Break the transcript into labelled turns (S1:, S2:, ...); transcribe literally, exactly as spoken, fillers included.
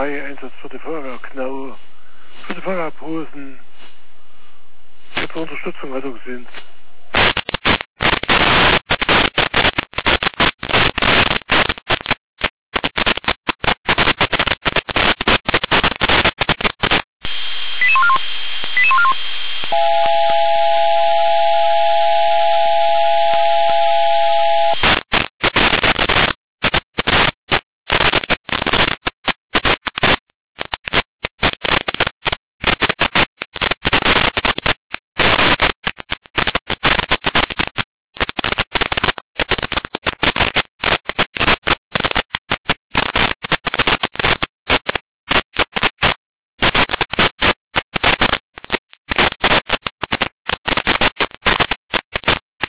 S1: Einsatz für die Fahrerknau, für die Fahrerposen, für die Unterstützung hat er gesehen.